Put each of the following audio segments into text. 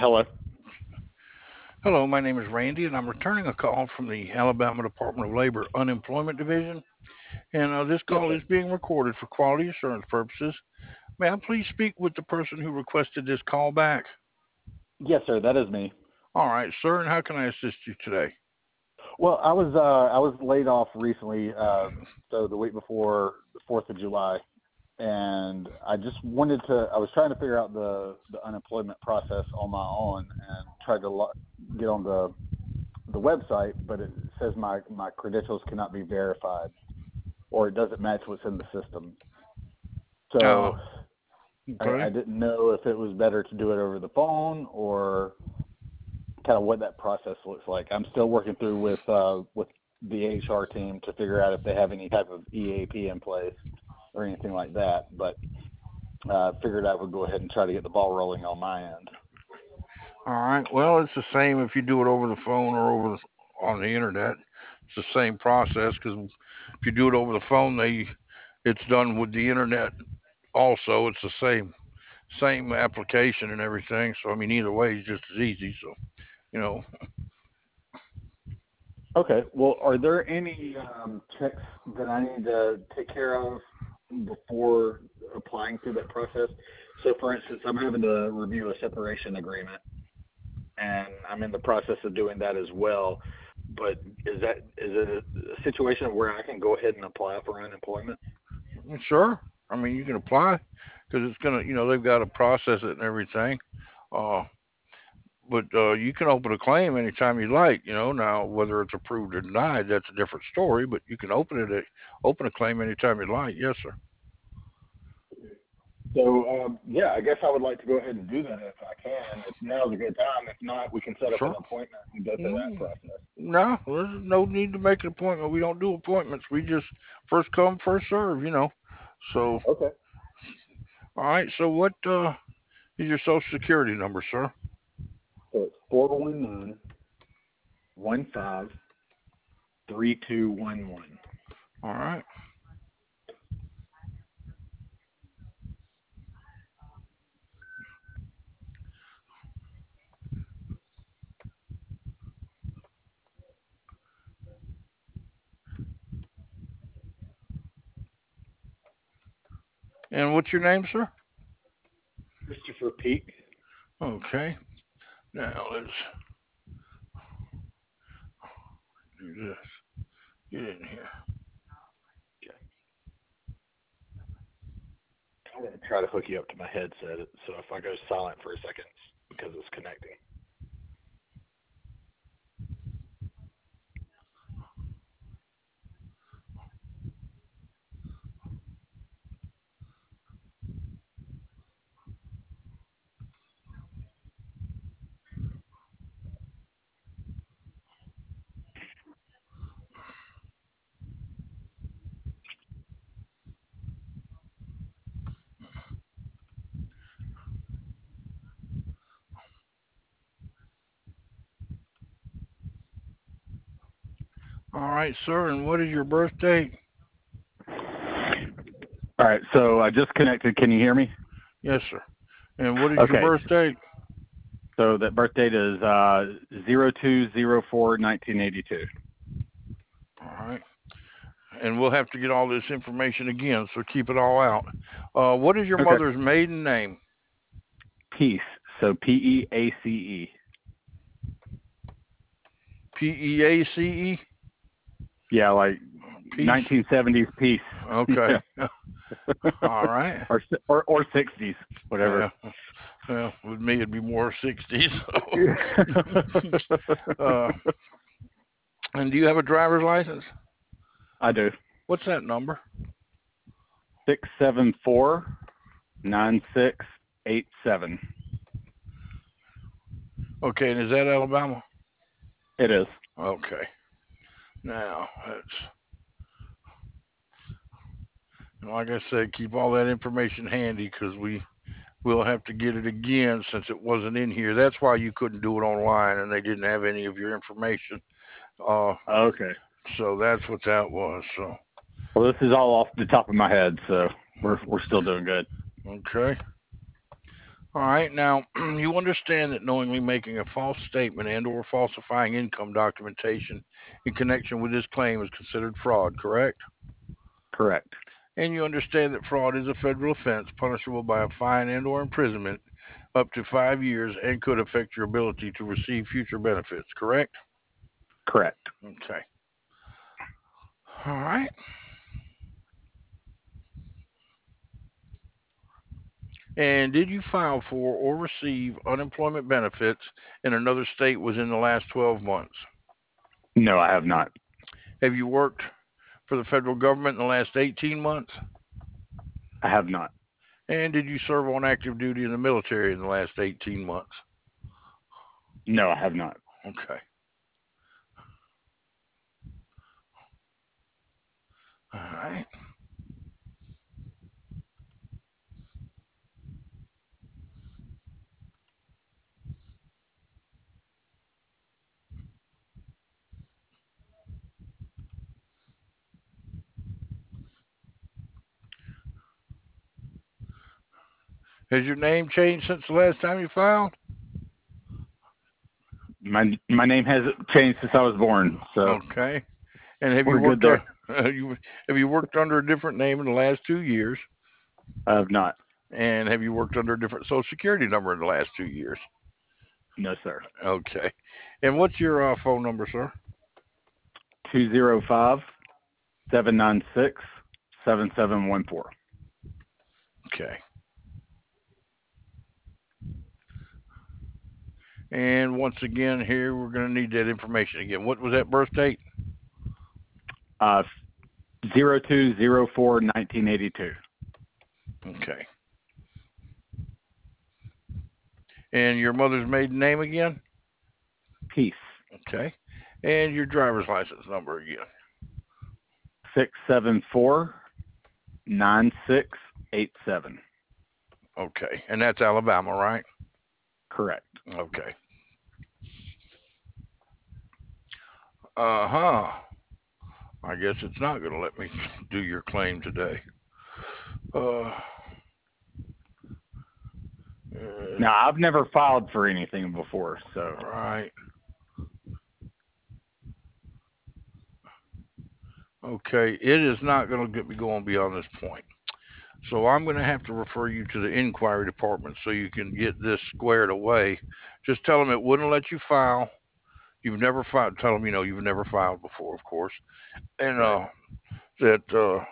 Hello. Hello, my name is Randy, and I'm returning a call from the Alabama Department of Labor Unemployment Division. And this Yes, call sir. is being recorded for quality assurance purposes. May I please speak with the person who requested this call back? Yes, sir. That is me. All right, sir, and how can I assist you today? Well, I was laid off recently, so the week before the 4th of July, and I just wanted to. I was trying to figure out the unemployment process on my own, and tried to get on the website, but it says my credentials cannot be verified, or it doesn't match what's in the system. Oh, So I okay. didn't know if it was better to do it over the phone or kind of what that process looks like. I'm still working through with the HR team to figure out if they have any type of EAP in place or anything like that. But figured I would go ahead and try to get the ball rolling on my end. All right. Well, it's the same if you do it over the phone or on the internet. It's the same process because if you do it over the phone, it's done with the internet. Also, it's the same application and everything. So I mean, either way is just as easy. So you know, Okay. Well, are there any checks that I need to take care of before applying through that process? So, for instance, I'm having to review a separation agreement, and I'm in the process of doing that as well. But is it a situation where I can go ahead and apply for unemployment? sure. I mean, you can apply because it's gonna, they've got to process it and everything. Uh, but you can open a claim anytime you like. Now whether it's approved or denied, that's a different story. But you can open a claim anytime you like. Yes, sir. So, yeah, I guess I would like to go ahead and do that if I can. If now's a good time. If not, we can set up an Sure. appointment and go through that Mm, process. no, there's no need to make an appointment. We don't do appointments. We just first come, first serve. So, Okay. all right. So, what is your social security number, sir? So it's 419-15-3211. All right. And what's your name, sir? Christopher Peak. Okay. Now let's do this. Get in here. Okay. I'm going to try to hook you up to my headset. So if I go silent for a second, it's because it's connecting. All right, sir. And what is your birth date? All right. So I just connected. Can you hear me? Yes, sir. And what is your Okay. birth date? So that birth date is 02/04/1982. All right. And we'll have to get all this information again, so keep it all out. What is your Okay. mother's maiden name? Peace. So Peace. Peace. Yeah, like Peace. 1970s peace. Okay. Yeah. All right. or 60s, whatever. Yeah. Well, with me it'd be more 60s. uh, and do you have a driver's license? I do. What's that number? 674-9687. Okay, and is that Alabama? It is. Okay. Now, like I said, keep all that information handy because we'll have to get it again since it wasn't in here. That's why you couldn't do it online and they didn't have any of your information. Uh, Okay. so that's what that was. So, Well, this is all off the top of my head, so we're still doing good. okay. All right. Now, you understand that knowingly making a false statement and or falsifying income documentation in connection with this claim is considered fraud, correct? Correct. And you understand that fraud is a federal offense punishable by a fine and or imprisonment up to 5 years and could affect your ability to receive future benefits, correct? Correct. Okay. All right. And did you file for or receive unemployment benefits in another state within the last 12 months? No, I have not. Have you worked for the federal government in the last 18 months? I have not. And did you serve on active duty in the military in the last 18 months? No, I have not. Okay. All right. Has your name changed since the last time you filed? My name hasn't changed since I was born, so Okay. And have you we're good worked there. have you worked under a different name in the last 2 years? I have not. And have you worked under a different social security number in the last 2 years? No, sir. Okay. And what's your phone number, sir? 205-796-7714. Okay. And once again, here we're going to need that information again. What was that birth date? 02/04/1982. Okay. And your mother's maiden name again? Peace. Okay. And your driver's license number again? 674-9687. Okay. And that's Alabama, right? Correct. Okay. Uh-huh. I guess it's not going to let me do your claim today. Uh, Now, I've never filed for anything before, so. Right. Okay. It is not going to get me going beyond this point. So I'm going to have to refer you to the inquiry department so you can get this squared away. Just tell them it wouldn't let you file. You've never filed. Tell them you've never filed before, of course, and Right. that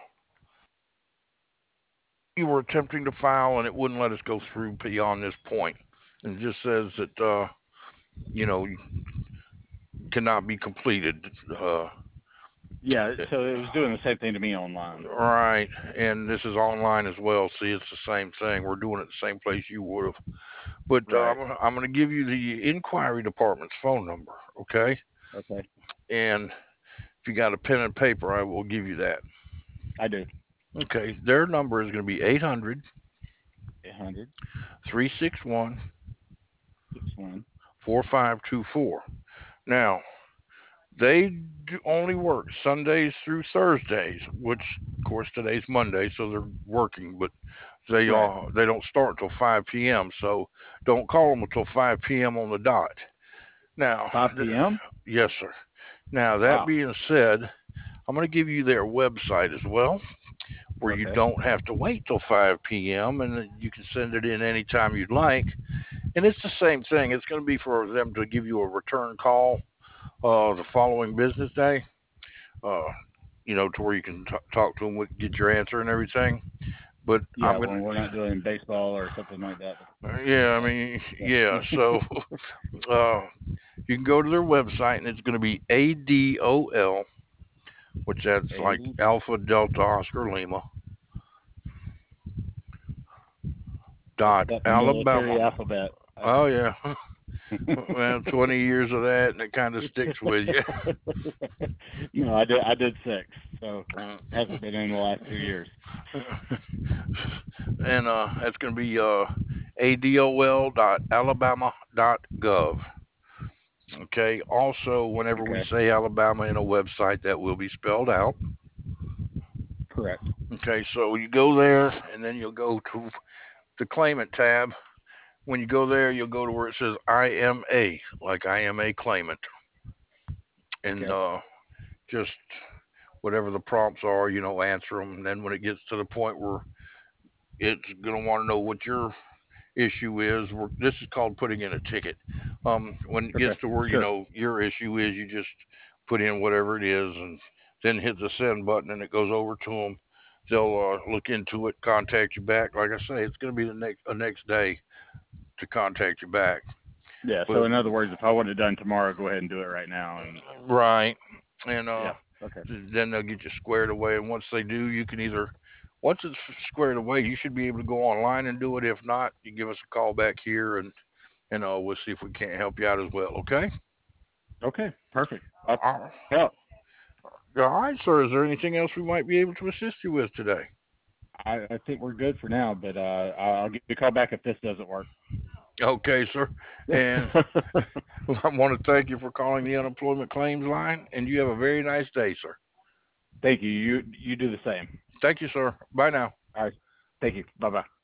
you were attempting to file and it wouldn't let us go through beyond this point. And it just says that you cannot be completed. Yeah, so it was doing the same thing to me online. Right, and this is online as well. See, it's the same thing. We're doing it the same place you would have. But Right. I'm going to give you the inquiry department's phone number, okay? Okay. And if you got a pen and paper, I will give you that. I do. Okay, their number is going to be 800 800 361 61. 4524. Now, they only work Sundays through Thursdays, which, of course, today's Monday, so they're working, but Right. they don't start till 5 p.m. So don't call them until 5 p.m. on the dot. Now, 5 p.m.? yes, sir. Now that Wow. being said, I'm going to give you their website as well, where you Okay. don't have to wait till 5 p.m. and you can send it in anytime you'd like. And it's the same thing. It's going to be for them to give you a return call the following business day. Uh, to where you can talk to them, get your answer and everything. But Yeah, I'm gonna, when we're not doing baseball or something like that. yeah, I mean, yeah. So uh, you can go to their website, and it's going to be ADOL, which that's like 80. Alpha Delta Oscar Lima dot That Alabama. military alphabet. Oh yeah, well, 20 years of that, and it kind of sticks with you. No, I did 6, so hasn't been in the last 2 years. And that's going to be adol.alabama.gov. Okay. Also, whenever we Okay. say Alabama in a website, that will be spelled out. Correct. Okay. So you go there, and then you'll go to the claimant tab, when you go there, you'll go to where it says IMA, like I am a claimant, and Okay. just whatever the prompts are, answer them. And then when it gets to the point where it's going to want to know what your issue is, this is called putting in a ticket. When it gets Okay. to where Sure. your issue is, you just put in whatever it is, and then hit the send button, and it goes over to them. They'll look into it, contact you back. Like I say, it's going to be the next day to contact you back. Yeah. So But in other words, if I want it done tomorrow, go ahead and do it right now. And right, and yeah. Okay. then they'll get you squared away. And once they do, you can either once it's squared away, you should be able to go online and do it. If not, you give us a call back here, and we'll see if we can't help you out as well. Okay. Okay. Perfect. I'll All help. right, sir. Is there anything else we might be able to assist you with today? I think we're good for now, but I'll give you a call back if this doesn't work. Okay, sir. And I want to thank you for calling the unemployment claims line, and you have a very nice day, sir. Thank you. You do the same. Thank you, sir. Bye now. All right. Thank you. Bye bye.